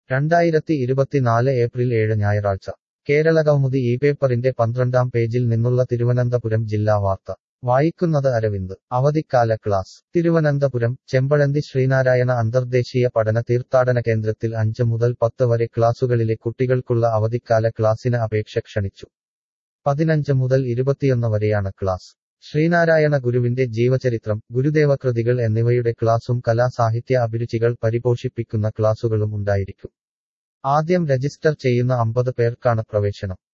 2024 April 7 ഞായറാഴ്ച കേരളകൗമുദി ഈ പേപ്പറിന്റെ 12-ാം പേജിൽ നിന്നുള്ള തിരുവനന്തപുരം ജില്ലാ വാർത്ത വായിക്കുന്നത് അരവിന്ദ്. അവധിക്കാല ക്ലാസ് തിരുവനന്തപുരം ചെമ്പഴന്തി ശ്രീനാരായണ അന്തർദേശീയ പഠന തീർത്ഥാടന കേന്ദ്രത്തിൽ 5 മുതൽ 10 വരെ ക്ലാസുകളിലെ കുട്ടികൾക്കുള്ള അവധിക്കാല ക്ലാസിന് അപേക്ഷ ക്ഷണിച്ചു. 15 മുതൽ 21 വരെയാണ് ക്ലാസ്. ശ്രീനാരായണ ഗുരുവിന്റെ ജീവചരിത്രം, ഗുരുദേവകൃതികൾ എന്നിവയുടെ ക്ലാസും കലാസാഹിത്യ അഭിരുചികൾ പരിപോഷിപ്പിക്കുന്ന ക്ലാസുകളും ഉണ്ടായിരിക്കും. ആദ്യം രജിസ്റ്റർ ചെയ്യുന്ന 50 പേർക്കാണ് പ്രവേശനം.